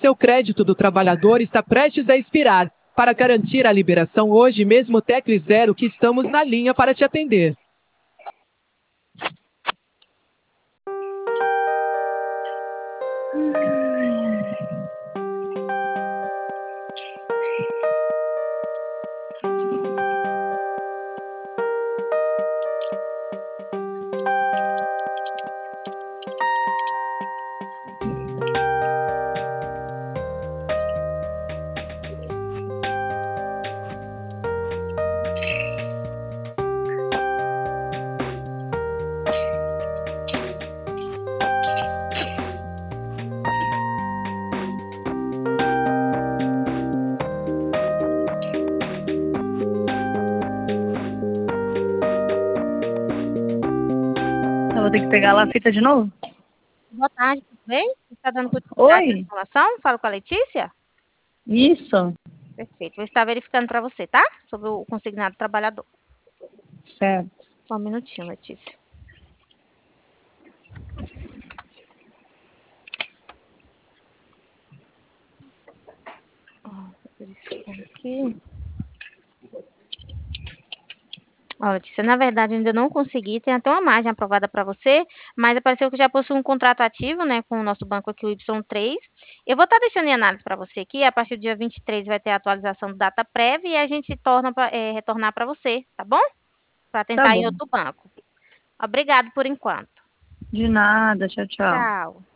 Seu crédito do trabalhador está prestes a expirar. Para garantir a liberação hoje mesmo, tecle 0 que estamos na linha para te atender. Eu vou ter que pegar lá a fita de novo? Boa tarde, tudo bem? Você está dando continuidade à informação? Falo com a Letícia? Isso. Perfeito. Vou estar verificando para você, tá? Sobre o consignado trabalhador. Certo. Só um minutinho, Letícia. Vou verificar aqui. Ó, Letícia, na verdade, ainda não consegui. Tem até uma margem aprovada para você, mas apareceu que já possui um contrato ativo, né, com o nosso banco aqui, o Y3. Eu vou estar deixando em análise para você aqui. A partir do dia 23 vai ter a atualização do data prévia e a gente retornar para você, tá bom? Para tentar em outro banco. Obrigado por enquanto. De nada. Tchau, tchau. Tchau.